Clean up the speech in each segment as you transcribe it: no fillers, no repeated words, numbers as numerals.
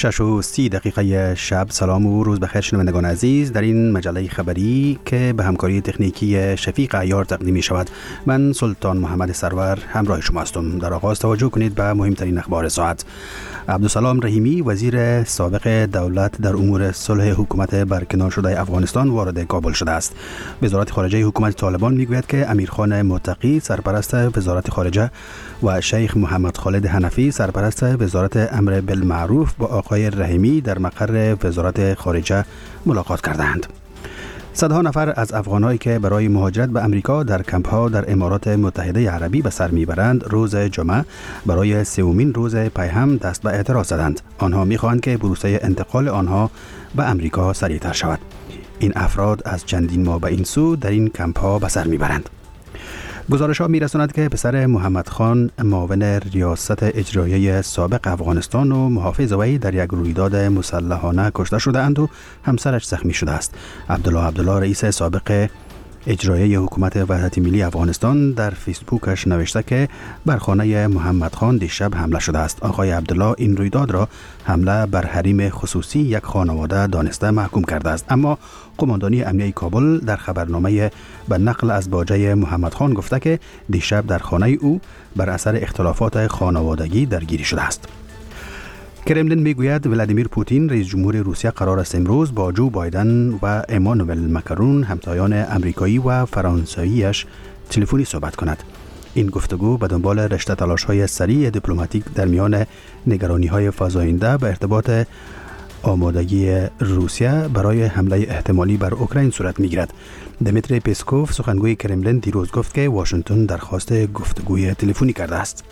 6:30 شب. سلام و روز بخیر شنوندگان عزیز. در این مجله خبری که به همکاری تکنیکی شفیق عیار تقدیم می شود، من سلطان محمد سرور همراه شما هستم. در آغاز توجه کنید به مهمترین اخبار ساعت. عبدالسلام رحیمی وزیر سابق دولت در امور صلح حکومت برکنار شده افغانستان وارد کابل شده است. وزارت خارجه حکومت طالبان میگوید که امیرخان متقی سرپرست وزارت خارجه و شیخ محمد خالد حنفی سرپرست وزارت امر بالمعروف با آقای رحیمی در مقر وزارت خارجه ملاقات کردند. صدها نفر از افغانایی که برای مهاجرت به امریکا در کمپ‌ها در امارات متحده عربی به سر میبرند، روز جمعه برای سومین روز پی هم دست به اعتراض زدند. آنها می‌خواهند که پروسه انتقال آنها به امریکا سریعتر شود. این افراد از چندین ماه به این سو در این کمپ‌ها به سر میبرند. گزارش‌ها می‌رساند که پسر محمد خان معاون ریاست اجراییه سابق افغانستان و محافظ وی در یک رویداد مسلحانه کشته شده‌اند و همسرش زخمی شده است. عبدالله رئیس سابق اجراییه حکومت وحدت ملی افغانستان در فیسبوکش نوشته که بر خانه محمد خان دیشب حمله شده است. آقای عبدالله این رویداد را حمله بر حریم خصوصی یک خانواده دانسته محکوم کرده است، اما قماندانی امنیه کابل در خبرنامه به نقل از باجه محمد خان گفته که دیشب در خانه او بر اثر اختلافات خانوادگی درگیری شده است. کرملین میگوید ولادیمیر پوتین رئیس جمهور روسیه قرار است امروز با جو بایدن و امانوئل مکرون همتایان امریکایی و فرانسویش تلفنی صحبت کند. این گفتگو به دنبال رشته تلاش‌های سریع دیپلماتیک در میان نگرانی‌های فزاینده به ارتباط آمادگی روسیه برای حمله احتمالی بر اوکراین صورت می‌گیرد. دمیتری پسکوف سخنگوی کرملین دیروز گفت که واشنگتن درخواست گفتگوی تلفنی کرده است.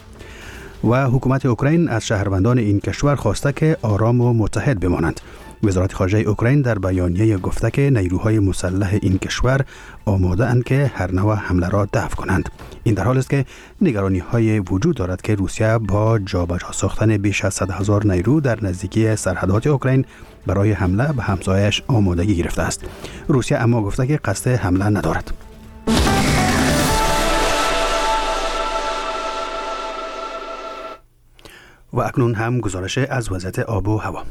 و حکومت اوکراین از شهروندان این کشور خواسته که آرام و متحد بمانند. وزارت خارجه اوکراین در بیانیه گفته که نیروهای مسلح این کشور آماده اند که هر نوع حمله را دفع کنند. این در حال است که نگرانی‌های وجود دارد که روسیه با جابجا ساختن بیش از 100,000 نیرو در نزدیکی سرحدات اوکراین برای حمله به همسایه‌اش آمادگی گرفته است. روسیه اما گفته که قصد حمله ندارد. و اکنون هم گزارش از وضعیت آب و هوا.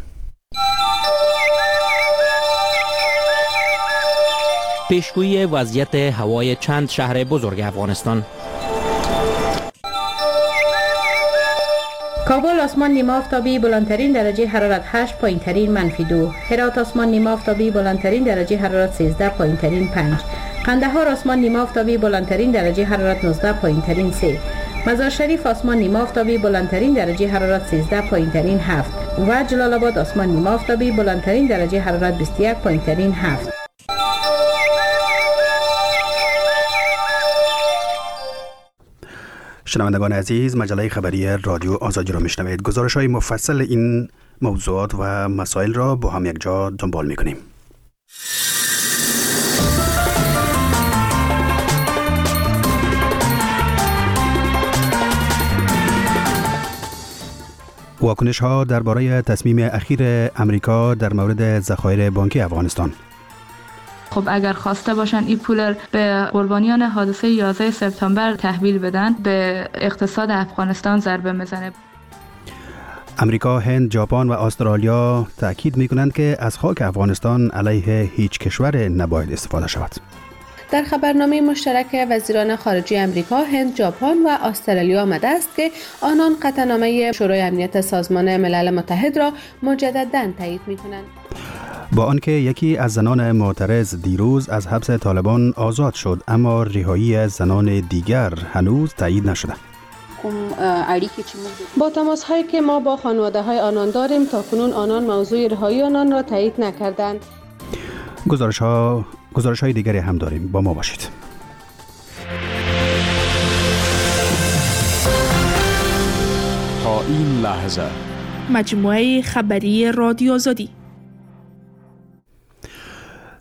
پیشگویی وضعیت هوای چند شهر بزرگ افغانستان. کابل آسمان نیمه آفتابی بلندترین درجه حرارت 8، پایینترین -2. هرات آسمان نیمه آفتابی بلندترین درجه حرارت 13، پایینترین 5. قندهار آسمان نیمه آفتابی بلندترین درجه حرارت 19، پایینترین 3. مزار شریف آسمان نیمه آفتابی بلندترین درجه حرارت 13، پایینترین 7. و جلال آباد آسمان نیمه آفتابی بلندترین درجه حرارت 21، پایینترین 7. شنوندگان عزیز، مجله خبری رادیو آزادی را میشنوید. گزارش‌های مفصل این موضوعات و مسائل را با هم یک جا دنبال می‌کنیم. واکنش‌ها درباره تصمیم اخیر امریکا در مورد ذخایر بانکی افغانستان. خب اگر خواسته باشن این پول به قربانیان حادثه 11 سپتامبر تحویل بدن، به اقتصاد افغانستان ضربه میزنه. امریکا، هند، ژاپن و استرالیا تاکید میکنند که از خاک افغانستان علیه هیچ کشور نباید استفاده شود. در خبرنامه مشترک وزیران خارجه امریکا، هند، ژاپن و استرالیا آمده است که آنان قطعنامه شورای امنیت سازمان ملل متحد را مجدداً تایید می‌کنند. با آنکه یکی از زنان معترض دیروز از حبس طالبان آزاد شد، اما رهایی زنان دیگر هنوز تایید نشده. با تماس‌هایی که ما با خانواده‌های آنان داریم، تاکنون آنان موضوع رهایی آنان را تایید نکردند. گزارش‌های دیگری هم داریم، با ما باشید. تا این لحظه مجموعه خبری رادیو آزادی.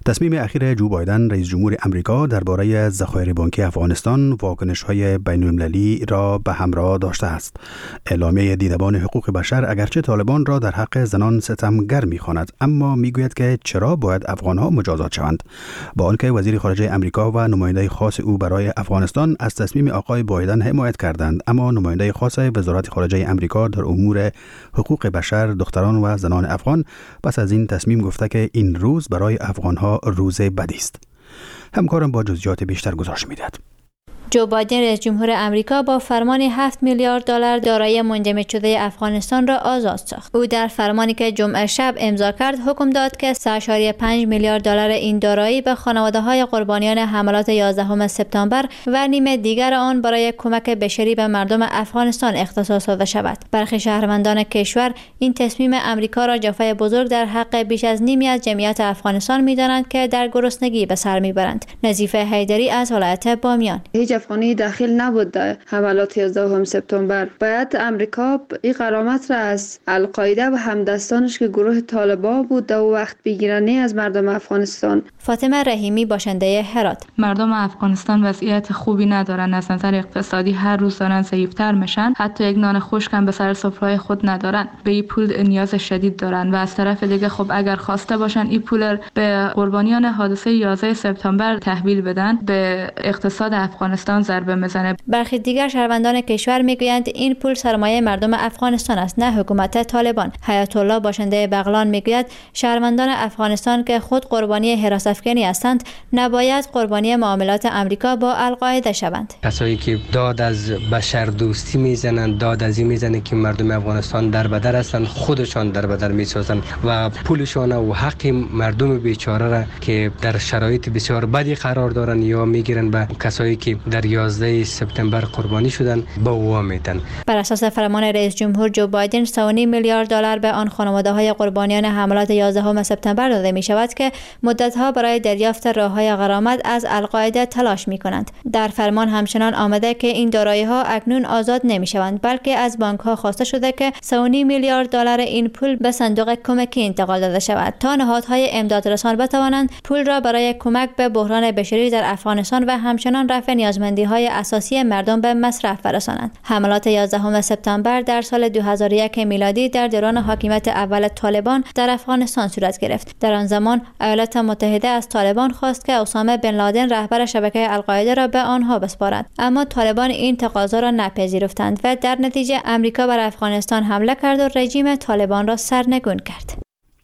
تصمیم اخیر جو بایدن رئیس جمهور امریکا درباره ذخایر بانکی افغانستان واکنش‌های بین‌المللی را به همراه داشته است. اعلامیه دیدبان حقوق بشر اگرچه طالبان را در حق زنان ستمگر می‌خواند، اما میگوید که چرا باید افغان‌ها مجازات شوند. با آنکه وزیر خارجه امریکا و نماینده خاص او برای افغانستان از تصمیم آقای بایدن حمایت کردند، اما نماینده خاص وزارت خارجه امریکا در امور حقوق بشر دختران و زنان افغان پس از این تصمیم گفته که این روز برای افغان‌ها روز بدی است. همکارم با جزئیات بیشتر گزارش می‌دهد. جو بایدن رئیس جمهور امریکا با فرمان 7 میلیارد دلار دارایی منجمد شده افغانستان را آزاد ساخت. او در فرمانی که جمعه شب امضا کرد حکم داد که 3.5 میلیارد دلار این دارایی به خانواده‌های قربانیان حملات 11 سپتامبر و نیم دیگر آن برای کمک بشری به مردم افغانستان اختصاص داده شود. برخی شهروندان کشور این تصمیم امریکا را جفای بزرگ در حق بیش از نیمی از جمعیت افغانستان می‌دانند که در گرسنگی به سر می‌برند. نظیفه حیدری از ولایت بامیان: افغانی داخل نبود در حملات 11 سپتامبر. باید امریکا این غرامت را از القاعده و همدستانش که گروه طالبان بود در وقت بگیرنی از مردم افغانستان. فاطمه رحیمی باشنده هرات: مردم افغانستان وضعیت خوبی ندارن، از نظر اقتصادی هر روز دارن ضعیف‌تر میشن، حتی یک نان خشک هم به سر سفره خود ندارن، به این پول نیاز شدید دارن و از طرف دیگه خب اگر خواسته باشن این پول به قربانیان حادثه 11 سپتامبر تحویل بدن به اقتصاد افغانستان ضربه میزنه. برخی دیگر شهروندان کشور میگویند این پول سرمایه مردم افغانستان است، نه حکومت طالبان. حیات الله باشنده بغلان میگوید شهروندان افغانستان که خود قربانی حراس افکنی هستند نباید قربانی معاملات امریکا با القاعده شوند. کسایی که داد از بشر دوستی میزنند، داد از این میزنه که مردم افغانستان در بدر هستند، خودشان در بدر میسازند و پولشان و حق مردم بیچاره را که در شرایط بسیار بدی قرار دارند یا میگیرن به کسایی که در 11 سپتامبر قربانی شدن با او میدن. بر اساس فرمان رئیس جمهور جو بایدن 3.5 میلیارد دلار به آن خانواده‌های قربانیان حملات 11 سپتامبر داده می شود که مدت‌ها برای دریافت راه‌های غرامت از القاعده تلاش می‌کنند. در فرمان همچنان آمده که این دارایی‌ها اکنون آزاد نمی‌شوند، بلکه از بانک‌ها خواسته شده که 3.5 میلیارد دلار این پول به صندوق کمکی انتقال داده شود تا نهادهای امدادرسان بتوانند پول را برای کمک به بحران بشری در افغانستان و همچنان رفع نیازمندی‌های اساسی مردم به مصرف برسانند. حملات 11 سپتامبر در سال 2001 میلادی در دوران حاکمیت اول طالبان در افغانستان صورت گرفت. در آن زمان ایالات متحده از طالبان خواست که اسامه بن لادن رهبر شبکه القاعده را به آنها بسپارد، اما طالبان این تقاضا را نپذیرفتند و در نتیجه امریکا بر افغانستان حمله کرد و رژیم طالبان را سرنگون کرد.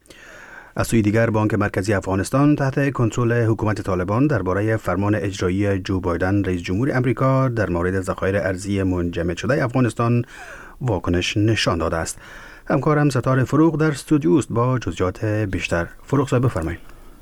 از سوی دیگر بانک مرکزی افغانستان تحت کنترل حکومت طالبان درباره فرمان اجرایی جو بایدن رئیس جمهور امریکا در مورد ذخایر ارزی منجمد شده افغانستان واکنش نشان داده است. همکارم ستاره فروغ در استودیو است با جزئیات بیشتر. فروغ صاحب بفرمایید.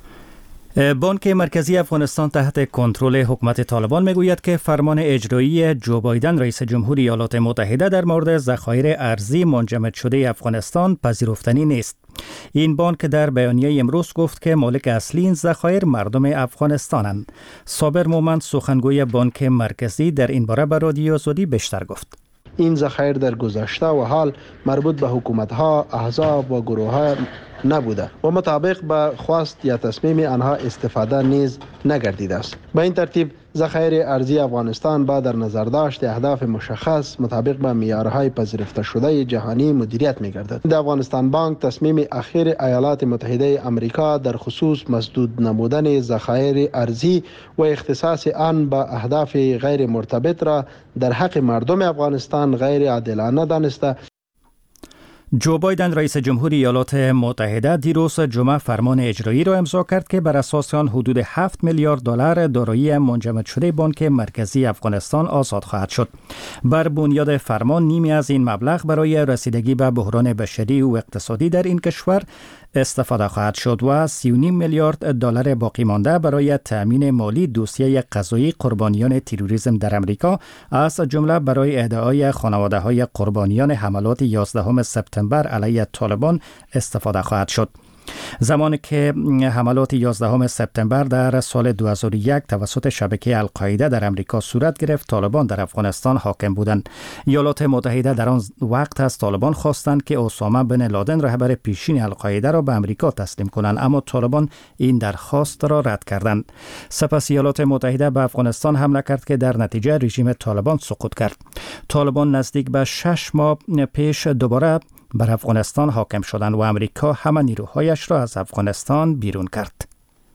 بانک مرکزی افغانستان تحت کنترل حکومت طالبان میگوید که فرمان اجرایی جو بایدن رئیس جمهور ایالات متحده در مورد ذخایر ارزی منجمد شده افغانستان پذیرفتنی نیست. این بانک در بیانیه امروز گفت که مالک اصلی این ذخایر مردم افغانستانند. صابر مومند سخنگوی بانک مرکزی در این باره به رادیو آزادی بیشتر گفت. این ذخایر در گذشته و حال مربوط به حکومت‌ها، احزاب و گروه‌ها نبوده و مطابق به خواست یا تصمیم آنها استفاده نیز نگردیده است. به این ترتیب ذخایر ارزی افغانستان با در نظر داشت اهداف مشخص مطابق به معیارهای پذیرفته شده جهانی مدیریت می‌گردد. در افغانستان بانک تصمیم اخیر ایالات متحده آمریکا در خصوص مسدود نمودن ذخایر ارزی و اختصاص آن به اهداف غیر مرتبط را در حق مردم افغانستان غیر عادلانه دانسته. جو بایدن رئیس جمهور ایالات متحده دیروز جمعه فرمان اجرایی را امضا کرد که بر اساس آن حدود 7 میلیارد دلار دارایی منجمد شده بانک مرکزی افغانستان آزاد خواهد شد. بر بنیاد فرمان نیمی از این مبلغ برای رسیدگی به بحران بشری و اقتصادی در این کشور استفاده خواهد شد و 3.5 میلیارد دلار باقی مانده برای تأمین مالی دوسیه قضایی قربانیان تروریسم در امریکا از جمله برای اهدای خانواده‌های قربانیان حملات 11 سپتامبر علیه طالبان استفاده خواهد شد. زمانی که حملات 11 سپتامبر در سال 2001 توسط شبکه القاعده در امریکا صورت گرفت، طالبان در افغانستان حاکم بودند. ایالات متحده در آن وقت از طالبان خواستند که اسامه بن لادن رهبر پیشین القاعده را به امریکا تسلیم کنند، اما طالبان این درخواست را رد کردند. سپس ایالات متحده به افغانستان حمله کرد که در نتیجه رژیم طالبان سقوط کرد. طالبان نزدیک به 6 ماه پیش دوباره بر افغانستان حاکم شدند و امریکا همه نیروهایش را از افغانستان بیرون کرد.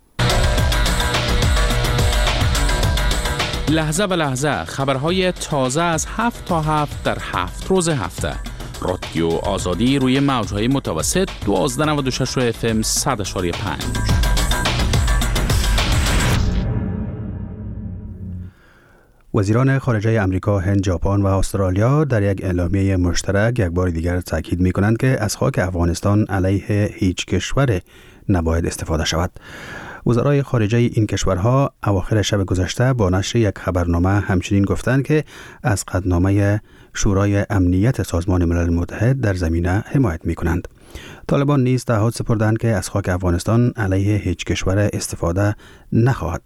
لحظه به لحظه خبرهای تازه از 7 تا 7 در 7 روز هفته. رادیو آزادی روی موجهای متوسط 1296 FM 100.5. وزیران خارجه امریکا، هند، ژاپن و استرالیا در یک اعلامیه مشترک یک بار دیگر تاکید می‌کنند که از خاک افغانستان علیه هیچ کشور نباید استفاده شود. وزرای خارجه این کشورها اواخر شب گذشته با نشر یک خبرنامه همچنین گفتند که از قطعنامه شورای امنیت سازمان ملل متحد در زمینه حمایت می‌کنند. طالبان نیز تعهد سپردند که از خاک افغانستان علیه هیچ کشور استفاده نخواهد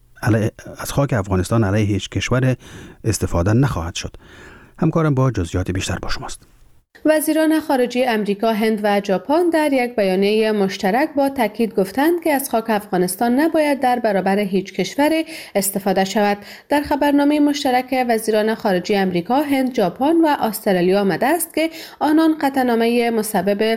شد. همکارم با جزئیات بیشتر با شماست. وزیران خارجه امریکا، هند و ژاپن در یک بیانیه مشترک با تاکید گفتند که از خاک افغانستان نباید در برابر هیچ کشوری استفاده شود. در خبرنامه مشترک وزیران خارجه امریکا، هند، ژاپن و استرالیا آمده است که آنان قطعنامه مصوب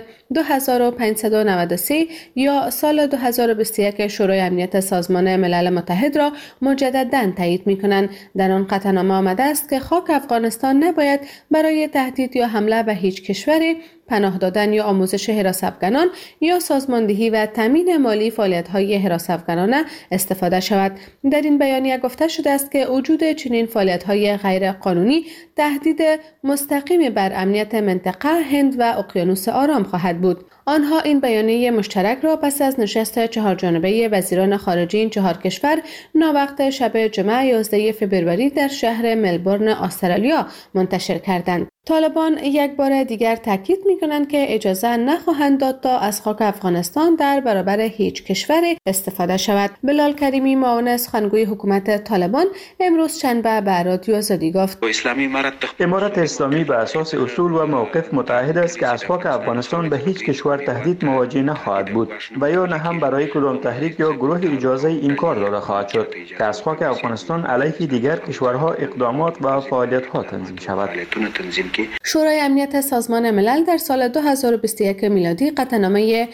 2593 یا سال 2021 شورای امنیت سازمان ملل متحد را مجدداً تایید می‌کنند. در آن قطعنامه آمده است که خاک افغانستان نباید برای تهدید یا حمله به هیچ کشوری، پناه دادن یا آموزش حراس افغانان یا سازماندهی و تامین مالی فعالیت‌های حراس افغانانه استفاده شود. در این بیانیه گفته شده است که وجود چنین فعالیت‌های غیر قانونی تهدید مستقیم بر امنیت منطقه هند و اقیانوس آرام خواهد بود. آنها این بیانیه مشترک را پس از نشست 4 جانبه وزیران خارجه این 4 کشور ناوقت شب جمعه 11 فوریه در شهر ملبورن استرالیا منتشر کردند. طالبان یک بار دیگر تاکید می‌کنند که اجازه نخواهند داد تا از خاک افغانستان در برابر هیچ کشوری استفاده شود. بلال کریمی، معاون سخنگوی حکومت طالبان، امروز شنبه به رادیو آزادی گفت: امارت اسلامی به اساس اصول و موقف متعهد است که از خاک افغانستان به هیچ کشور تهدید مواجه نخواهد بود و یا نه هم برای کدام تحریک یا گروه اجازه این کار داده خواهد شد که از خاک افغانستان علیه دیگر کشورها اقدامات و فعالیت‌ها تنظیم شود. شورای امنیت سازمان ملل در سال 2021 میلادی قطعنامه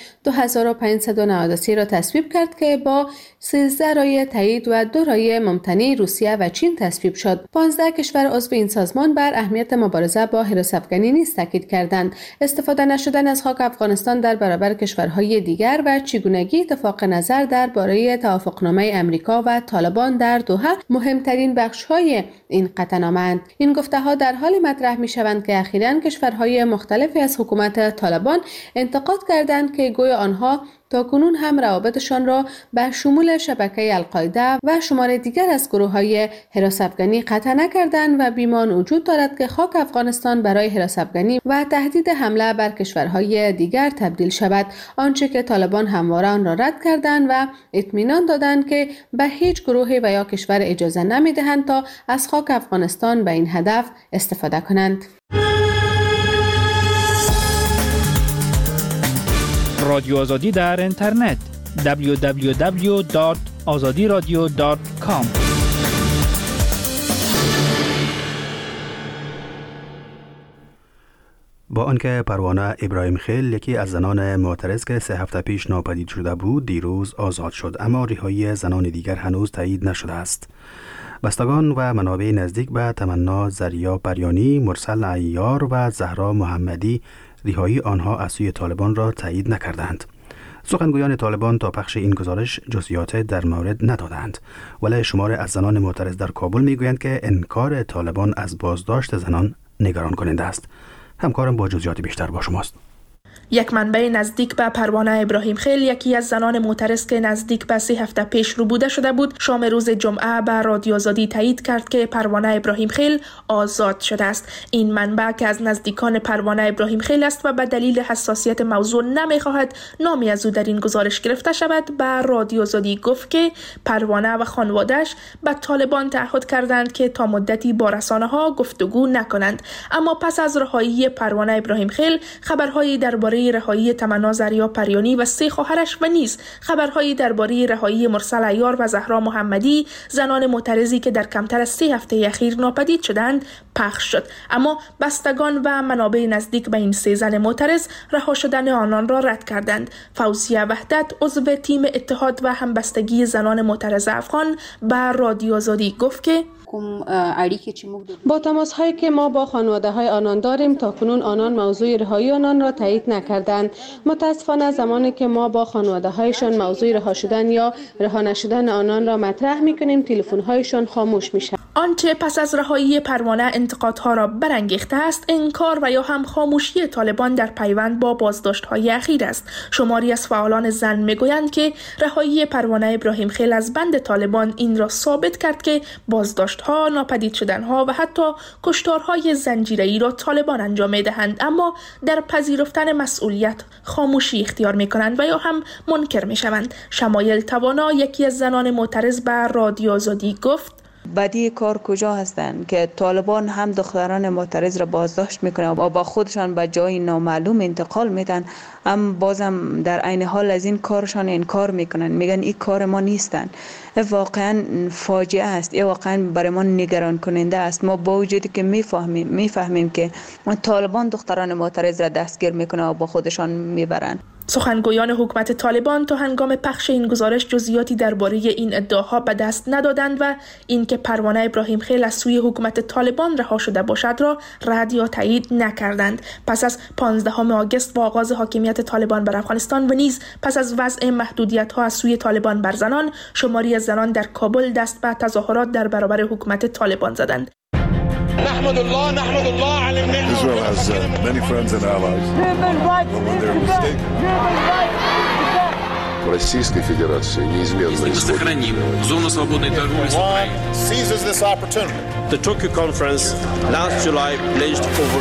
2593 را تصویب کرد که با 13 رای تایید و 2 رای ممتنع روسیه و چین تصویب شد. 15 کشور عضو این سازمان بر اهمیت مبارزه با حراس افغانی نیز تاکید کردند. استفاده نشدن از خاک افغانستان در برابر کشورهای دیگر و چگونگی اتفاق نظر درباره توافقنامه امریکا و طالبان در دوحه مهمترین بخش‌های این قطعنامه‌اند. این گفته‌ها در حال مطرح می‌شوند که اخیراً کشورهای مختلفی از حکومت طالبان انتقاد کردند که گویا آنها تاکنون هم روابطشان را به شمول شبکه القاعده و شمار دیگر از گروه‌های حراس افغانی قطع نکردند و بیمان وجود دارد که خاک افغانستان برای حراس افغانی و تهدید حمله بر کشورهای دیگر تبدیل شود، آنچه که طالبان همواره آن را رد کردند و اطمینان دادند که به هیچ گروهی و یا کشور اجازه نمی‌دهند تا از خاک افغانستان به این هدف استفاده کنند. رادیو آزادی در اینترنت www.azadiradio.com. با آنکه پروانه ابراهیم خیل، یکی از زنان معترض که 3 هفته پیش ناپدید شده بود، دیروز آزاد شد، اما رهایی زنان دیگر هنوز تایید نشده است. بستگان و منابع نزدیک به تمنا زریا بریانی، مرسل عیار و زهرا محمدی رهایی آنها از سوی طالبان را تایید نکردند. سخنگویان طالبان تا پخش این گزارش جزئیات در مورد ندادند، ولی شمار از زنان معترض در کابل میگویند که انکار طالبان از بازداشت زنان نگران کننده است. همکارم با جزئیات بیشتر با شماست. یک منبع نزدیک به پروانه ابراهیم خیل، یکی از زنان معترض که نزدیک به 3 هفته پیش ربوده شده بود، شام روز جمعه به رادیو آزادی تایید کرد که پروانه ابراهیم خیل آزاد شده است. این منبع که از نزدیکان پروانه ابراهیم خیل است و به دلیل حساسیت موضوع نمیخواهد نامی از او در این گزارش گرفته شود، به رادیو آزادی گفت که پروانه و خانواده‌اش به طالبان تعهد کردند که تا مدتی با رسانه‌ها گفتگو نکنند. اما پس از رهایی پروانه ابراهیم خیل، خبرهایی درباره رهایی تمنا زریا پریانی و 3 خواهرش و نیز خبرهایی درباره رهایی مرسل عیار و زهرا محمدی، زنان معترضی که در کمتر از 3 هفته اخیر ناپدید شدند، پخش شد. اما بستگان و منابع نزدیک به این 3 زن معترض رها شدن آنان را رد کردند. فوزیه وحدت، عضو تیم اتحاد و همبستگی زنان معترض افغان، به رادیو آزادی گفت که با تماس هایی که ما با خانواده های آنان داریم، تا کنون آنان موضوع رهایی آنان را تایید نکردند. متاسفانه زمانی که ما با خانواده هایشان موضوع رها شدن یا رها نشدن آنان را مطرح میکنیم، تلفن هایشان خاموش میشن. آنچه پس از رهایی پروانه انتقادها را برانگیخته است، انکار و یا هم خاموشی طالبان در پیوند با بازداشت‌های اخیر است. شماری از فعالان زن میگویند که رهایی پروانه ابراهیم خیل از بند طالبان این را ثابت کرد که بازداشت‌ها، ناپدید شدن‌ها و حتی کشتارهای زنجیره‌ای را طالبان انجام می‌دهند، اما در پذیرفتن مسئولیت خاموشی اختیار می‌کنند و یا هم منکر می‌شوند. شمایل توانا، یکی از زنان معترض، به رادیو آزادی گفت: بدی کار کجا هستند که طالبان هم دختران معترض را بازداشت میکنن و با خودشان به جای نامعلوم انتقال میدن، اما بازم در عین حال از این کارشان انکار میکنن، میگن این کار ما نیستن. واقعا فاجعه است. این واقعا برای ما نگران کننده است. ما با وجودی که میفهمیم که طالبان دختران معترض را دستگیر میکنن و با خودشان میبرن. سخنگویان حکومت طالبان تا هنگام پخش این گزارش جزئیاتی درباره این ادعاها به دست ندادند و اینکه پروانه ابراهیم خیل از سوی حکومت طالبان رها شده باشد را رد یا تایید نکردند. پس از 15 آگوست و آغاز حاکمیت طالبان بر افغانستان و نیز پس از وضع محدودیت‌ها از سوی طالبان بر زنان، شماری از زنان در کابل دست به تظاهرات در برابر حکومت طالبان زدند. نحمد الله على النعمة. Israel has many friends and allies. Российской Федерации неизменно сохраним зону свободной торговли с Украиной. Seizes this opportunity. The Tokyo conference last July pledged over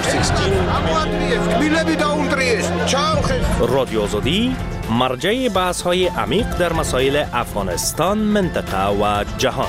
16 رادیو آزادی مرجع بحث‌های عمیق در مسائل افغانستان، منطقه و جهان.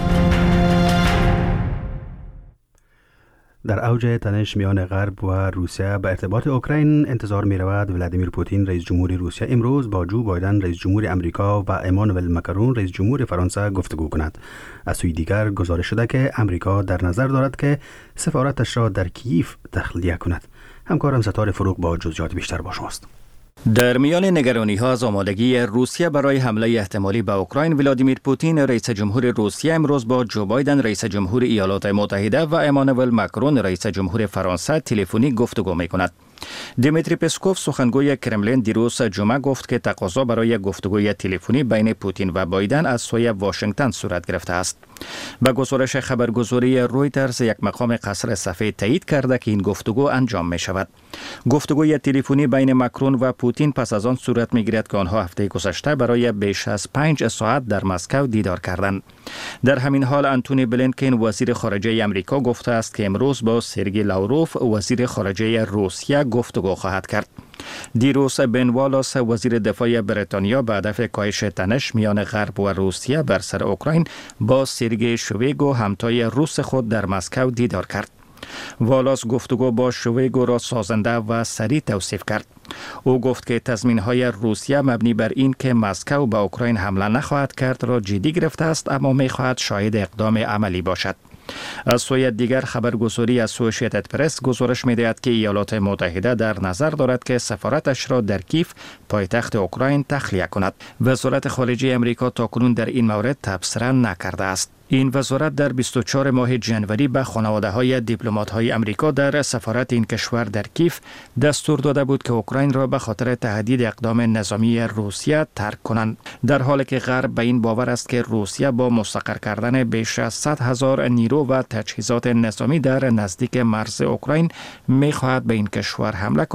در اوج تنش میان غرب و روسیه به ارتباط اوکراین انتظار می رود ولادیمیر پوتین رئیس جمهوری روسیه امروز با جو بایدن رئیس جمهوری امریکا و امانوئل ماکرون رئیس جمهوری فرانسه گفتگو کند. از سوی دیگر گزارش شده که امریکا در نظر دارد که سفارتش را در کیف تخلیه کند. همکارم ستاره فروغ با جزئیات بیشتر با شماست. در میان نگرانی‌ها از آمادگی روسیه برای حمله احتمالی به اوکراین، ولادیمیر پوتین رئیس جمهور روسیه امروز با جو بایدن رئیس جمهور ایالات متحده و امانوئل ماکرون رئیس جمهور فرانسه تلفنی گفتگو می‌کند. دیمیتری پسکوف سخنگوی کرملین دیروز جمعه گفت که تقاضا برای گفتگوی تلفنی بین پوتین و بایدن از سوی واشنگتن صورت گرفته است. با گزارش خبرگزاری رویترز، یک مقام قصر سفید تایید کرده که این گفتگو انجام می شود. گفتگوی تلفنی بین ماکرون و پوتین پس از آن صورت می گیرد که آنها هفته گذشته برای بیش از 5 ساعت در مسکو دیدار کردند. در همین حال انتونی بلینکن وزیر خارجه امریکا گفته است که امروز با سرگئی لاوروف وزیر خارجه روسیه گفتگو خواهد کرد. دیروز بن والاس وزیر دفاع بریتانیا به هدف کاهش تنش میان غرب و روسیه بر سر اوکراین با سرگئی شویگو همتای روس خود در مسکو دیدار کرد. والاس گفتگو با شویگو را سازنده و سریع توصیف کرد. او گفت که تضمین‌های روسیه مبنی بر این که مسکو به اوکراین حمله نخواهد کرد را جدی گرفته است، اما می‌خواهد شاهد اقدام عملی باشد. از سوی دیگر خبرگزاری اسوسییتد پرس گزارش می‌دهد که ایالات متحده در نظر دارد که سفارتش را در کیف پایتخت اوکراین تخلیه کند. وزارت خارجه امریکا تاکنون در این مورد تبصره نکرده است. این وزارت در 24 ماه ژانویه به خانواده‌های دیپلمات‌های امریکا در سفارت این کشور در کیف دستور داده بود که اوکراین را به خاطر تهدید اقدام نظامی روسیه ترک کنند، در حالی که غرب به این باور است که روسیه با مستقر کردن بیش از 100,000 نیرو و تجهیزات نظامی در نزدیک مرز اوکراین می‌خواهد به این کشور حمله کند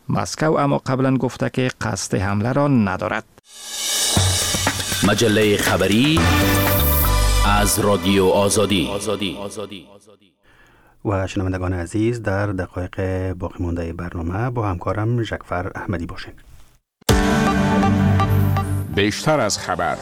مسکو اما قبلا گفته که قصد حمله را ندارد. مجله خبری از رادیو آزادی. و شنوندگان عزیز، در دقایق باقی مانده برنامه با همکارم جعفر احمدی باشین. بیشتر از خبر.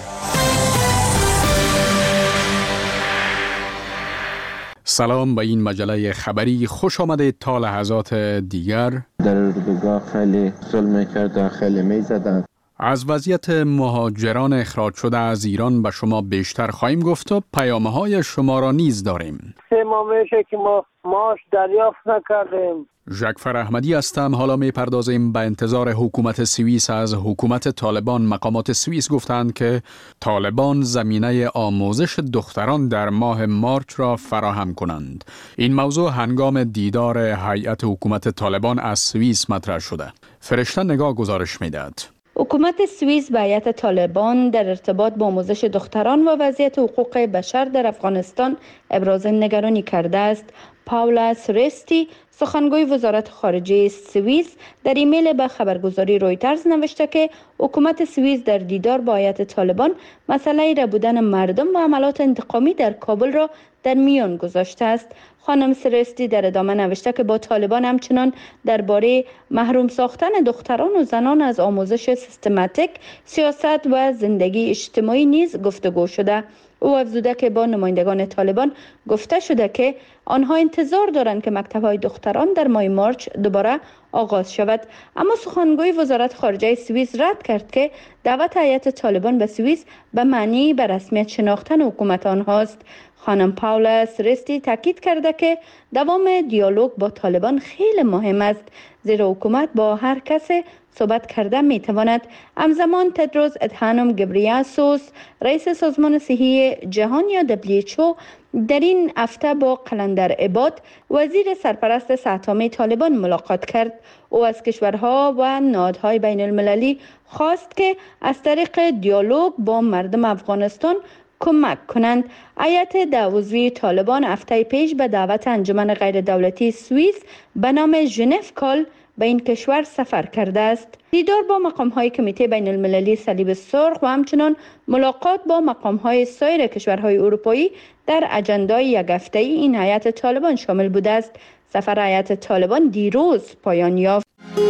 سلام به این مجله خبری، خوش آمدید تا لحظات دیگر. در اردوگاه خیلی ظلم کرده، خیلی می زدن. از وضعیت مهاجران اخراج شده از ایران به شما بیشتر خواهیم گفت و پیام‌های شما را نیز داریم. 3 ماه میشه که ما معاش دریافت نکردیم. جعفر احمدی هستم. حالا میپردازیم به انتظار حکومت سوئیس از حکومت طالبان. مقامات سوئیس گفتند که طالبان زمینه آموزش دختران در ماه مارچ را فراهم کنند. این موضوع هنگام دیدار هیئت حکومت طالبان از سوئیس مطرح شده. فرشته نگاه گزارش میدهد. حکومت سوئیس به هیئت طالبان در ارتباط با آموزش دختران و وضعیت حقوق بشر در افغانستان ابراز نگرانی کرده است. پاولا سرستی، سخنگوی وزارت خارجه سوئیس، در ایمیل به خبرگزاری رویترز نوشته که حکومت سوئیس در دیدار با هیئت طالبان مسئله ربودن مردم و عملات انتقامی در کابل را در میان گذاشته است. خانم سرستی در ادامه نوشته که با طالبان همچنان درباره محروم ساختن دختران و زنان از آموزش سیستماتیک، سیاست و زندگی اجتماعی نیز گفتگو شده. او افزوده که با نمایندگان طالبان گفته شده که آنها انتظار دارند که مکتب‌های دختران در ماه مارچ دوباره آغاز شود. اما سخنگوی وزارت خارجه سوئیس رد کرد که دعوت هیئت طالبان به سوئیس به معنی به رسمیت شناختن حکومت آنهاست. خانم پاولا سرستی تاکید کرده که دوام دیالوگ با طالبان خیلی مهم است، زیرا حکومت با هر کس صحبت کرده می تواند. همزمان تدروس ادهانوم گبریاسوس، رئیس سازمان صحی جهان یا WHO، در این هفته با قلندر عباد، وزیر سرپرست صحت‌عامه طالبان ملاقات کرد. او از کشورها و نهادهای بین المللی خواست که از طریق دیالوگ با مردم افغانستان کمک کنند. هیئت 10 عضوی طالبان هفته پیش به دعوت انجمن غیر دولتی سوئیس به نام ژنو کال به این کشور سفر کرده است. دیدار با مقام‌های کمیته بین المللی صلیب سرخ و همچنان ملاقات با مقام‌های سایر کشورهای اروپایی در اجندای یک هفته‌ای این هیئت طالبان شامل بوده است. سفر هیئت طالبان دیروز پایان یافت.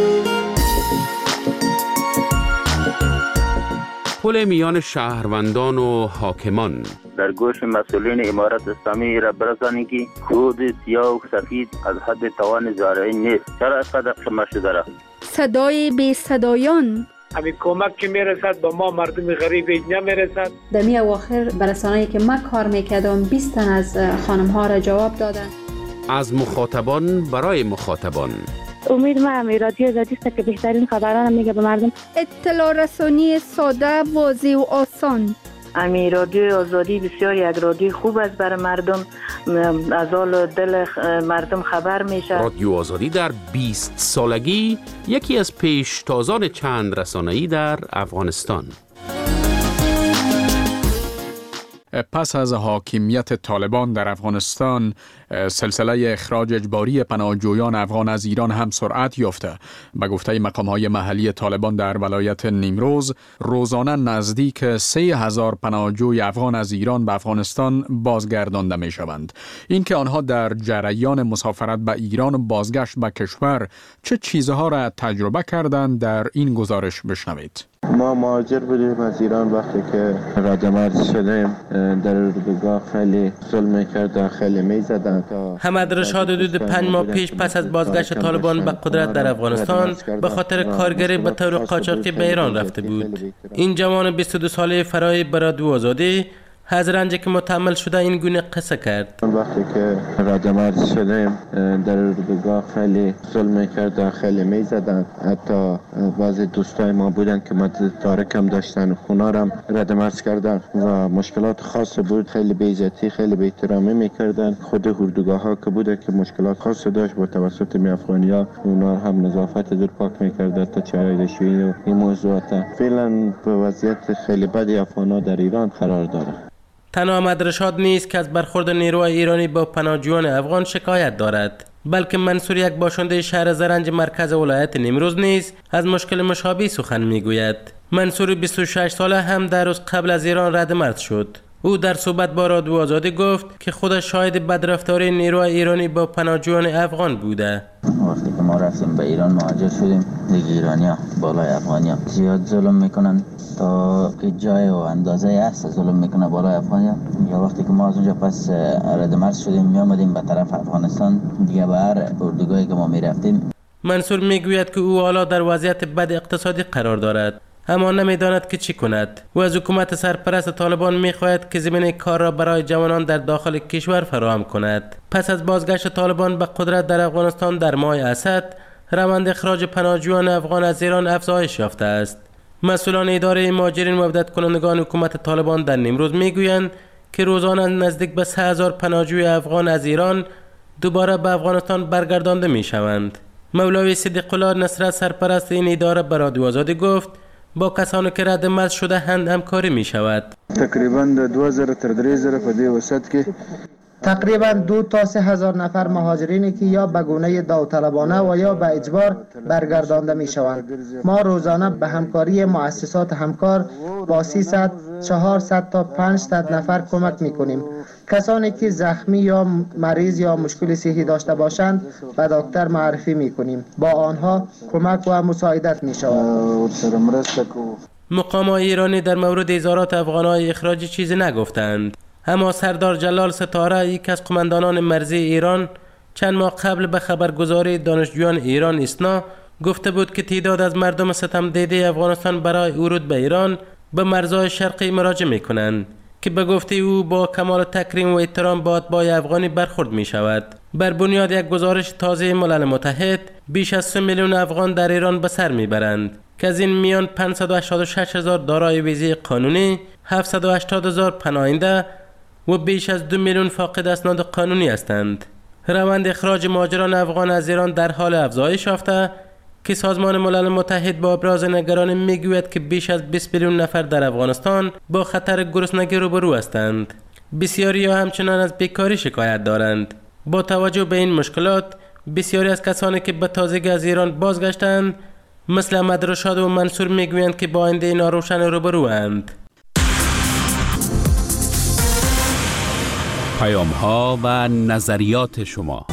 پل میان شهروندان و حاکمان. در گوش مسئولین امارت اسلامی را برسانید که خود سیاه و سفید از حد توان زارعی نیست. چرا اینقدر خمه شده را؟ صدای بی صدایان. همین کمک که میرسد با ما مردم غریب نمیرسد. در می اواخر برسانه‌ای که من کار میکردم 20 تن از خانم ها را جواب دادن. از مخاطبان برای مخاطبان. امید ما رادیو آزادی است که بهترین خبران میگه به مردم. اطلاع رسانی ساده، واضح و آسان. رادیو آزادی بسیار یک رادیو خوب است برای مردم، از حال دل مردم خبر میشه. رادیو آزادی در 20 سالگی یکی از پیشتازان چند رسانه‌ای در افغانستان. پس از حاکمیت طالبان در افغانستان، سلسله اخراج اجباری پناهجویان افغان از ایران هم سرعت یافته. به گفته مقام‌های محلی طالبان در ولایت نیمروز، روزانه نزدیک 3000 پناهجوی افغان از ایران به افغانستان بازگردانده می‌شوند. اینکه آنها در جریان مسافرت به ایران و بازگشت به کشور چه چیزها را تجربه کردند در این گزارش بشنوید. ما مهاجر بودیم از ایران. وقتی که رد مرز شدیم در اردوگاه خیلی ظلم کرده، خیلی می زدن. حمد رشاد حدود 5 ماه پیش پس از بازگشت طالبان به قدرت در افغانستان به خاطر کارگری به طور قاچاقی به ایران رفته بود. این جوان 22 ساله فرای به رادیو آزادی از رنجی که متحمل شده این گونه قصه کرد. وقتی که رد مرز شدیم در اردوگاه خیلی ظلم کرده، خیلی می زدن. حتی بعضی دوستای ما بودن که مدارک هم داشتن، خونه هم رد مرز کردن و مشکلات خاص بود. خیلی بی‌عزتی، خیلی بی‌احترامی میکردن. خود اردوگاه ها که بوده که مشکلات خاص داشت با توسط افغانیا، اونا هم نظافت دور پاک میکردن تا چای دشویی و این موضوعات. فعلا به وضعیت خیلی بدی افغانا در ایران قرار داره. تنها احمد رشاد نیست که از برخورد نیروهای ایرانی با پناهجویان افغان شکایت دارد. بلکه منصور یک باشنده شهر زرنج مرکز ولایت نیمروز نیز از مشکل مشابه سخن میگوید. منصور 26 ساله هم در روز قبل از ایران ردمرد شد. او در صحبت با رادیو آزادی گفت که خودش شاهد بدرفتاری نیروی ایرانی با پناهجویان افغان بوده. وقتی که ما رفتیم به ایران مهاجر شدیم، دیگه ایرانیا بالای افغانیا زیاد ظلم میکنن تا که جای و اندازه است ظلم میکنه بالای افغانیا. یا وقتی که ما از اونجا پس ردمرد شدیم میامدیم به طرف افغانستان، دیگه به هر اردوگاهی که ما میرفتیم. منصور میگوید که او حالا در وضعیت بد اقتصادی قرار دارد، اما نمیداند که چی کند و از حکومت سرپرست طالبان میخواهد که زمینه کار را برای جوانان در داخل کشور فراهم کند. پس از بازگشت طالبان به قدرت در افغانستان در ماه اسد، روند اخراج پناهجویان افغان از ایران افزایش یافته است. مسئولان اداره مهاجرین و عودت کنندگان حکومت طالبان در نیمروز میگویند که روزانه نزدیک به 3000 پناهجوی افغان از ایران دوباره به افغانستان برگردانده میشوند. مولوی صدیق الله نصرت سرپرست این اداره به رادیو آزادی گفت با کسانی که ردمرد شده همکاری می شود. تقریبا 2000 تا 3000 په دې وسط کې تقریبا 2 تا 3000 نفر مهاجرینی که یا به گونه داوطلبانه و یا به اجبار برگردانده می شوند. ما روزانه به همکاری مؤسسات همکار با 300 400 تا 500 نفر کمک می کنیم. کسانی که زخمی یا مریض یا مشکل صحی داشته باشند به دکتر معرفی می کنیم. با آنها کمک و مساعدت می شود. مقامات ایرانی در مورد اظهارات افغان‌های اخراجی چیزی نگفتند. اما سردار جلال ستاره، یک از قماندانان مرزی ایران، چند ماه قبل به خبرگزاری دانشجویان ایران اسنا گفته بود که تعداد از مردم ستمدیده افغانستان برای ورود به ایران به مرزهای شرقی مراجعه می‌کنند که به گفته او با کمال تکریم و احترام با اتباع افغانی برخورد می شود. بر بنیاد یک گزارش تازه ملل متحد، بیش از 3 میلیون افغان در ایران به سر میبرند که از این میان 586,000 دارای ویزه قانونی، 780,000 پناهنده و بیش از 2 میلیون فاقد اسناد قانونی هستند. روند اخراج مهاجران افغان از ایران در حال افزایش یافته که سازمان ملل متحد با ابراز نگرانی میگوید که بیش از 20 میلیون نفر در افغانستان با خطر گرسنگی روبرو هستند. بسیاری همچنان از بیکاری شکایت دارند. با توجه به این مشکلات، بسیاری از کسانی که به تازگی از ایران بازگشتند مثل احمد رشاد و منصور میگویند که با آینده ناروشن روبرو اند. پیام‌ها و نظریات شما.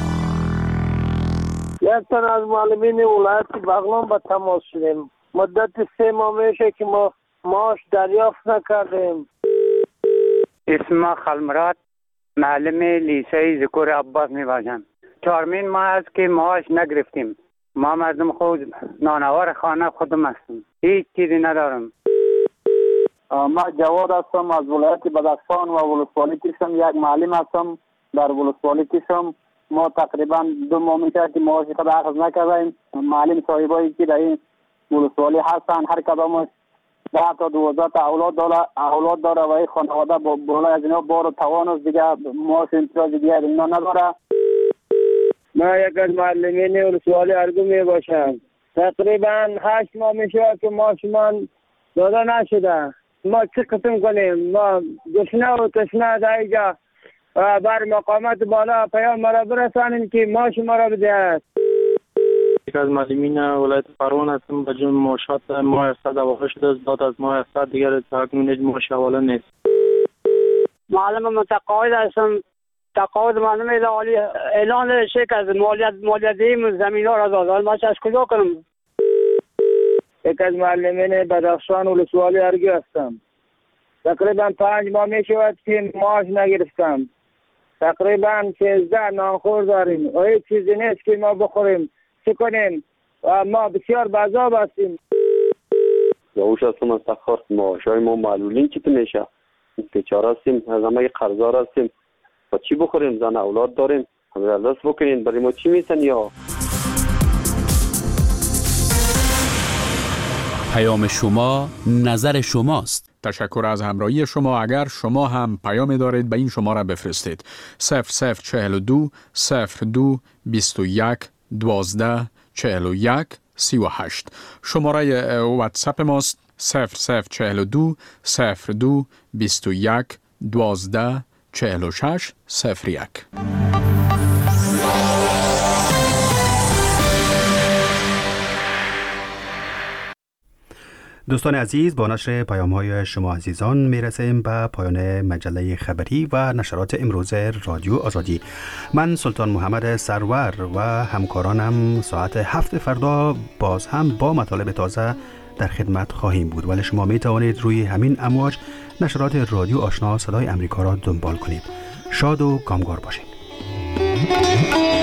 یک تن از معلمین ولایت بغلان به تماس شدیم. مدت 3 ماه میشه که ما معاش دریافت نکردیم. اسم خلمرات، معلم لیسه ذکر عباس میباشم. 4 ماه است که معاش نگرفتیم. ما مردم خود نانوار خانه خودم هستم. هیچ چیزی ندارم. ما جواد هستم از ولایت بدخشان و ولسوالی کشم. یک معلم هستم در ولسوالی کشم. ما تقریبا 2 ماه میشه که معاش خود اخذ نکردیم. معلم صاحبایی که در این ولسوالی هستن هر کدامش 10 تا 12 تا اولاد داره و این خانواده بالای از اینا بار و توان است، دیگه معاش امتیاز دیگه اینا نداره. ما یک از معلمین ولسوالی ارگو می باشم. تقریبا 8 ماه میشه که معاشمان داده نشده. ما چه قسم کنیم؟ ما گشنه و تشنه در اینجا بر مقامات بالا پیام مرا برسانیم که معاش ما را بدهد. یک از معلمین ولایت پروان هستم. به جون معاشات ماه اقتصاد واقع شده است. داد از ماه اقتصاد دیگر تاکنون معاش حواله نیست. معلم متقاعد هستم. تقاعد معلم اعلان شرکت از مالیاتی زمین ها را داد. ما از کجا کنم؟ یک از معلمین بدخشان ولسوالی ارگی هستم. تقریبا 5 ماه می شود که معاش نگرفتم. تقریبا 13 نانخور داریم و هیچ چیزی نیست که ما بخوریم. چی کنیم؟ و ما بسیار به عذاب هستیم. یوش هستم از تخار. معاشای ما معلولین چی میشه؟ بیچاره هستیم، از همه قرضدار هستیم. و چی بخوریم؟ زن اولاد داریم. همه دست بکنین برای ما چی میتن یا؟ پیام شما نظر شماست. تشکر از همراهی شما. اگر شما هم پیام دارید به این شماره بفرستید 0042 02 21 12 41 38. شماره واتساپ ماست 0042 02 21 12 46 01. دوستان عزیز، با نشر پیام‌های شما عزیزان میرسیم به پایان مجله خبری و نشرات امروز رادیو آزادی. من سلطان محمد سرور و همکارانم ساعت 7 فردا باز هم با مطالب تازه در خدمت خواهیم بود، ولی شما می توانید روی همین امواج نشرات رادیو آشنا صدای امریکا را دنبال کنید. شاد و کامگار باشید.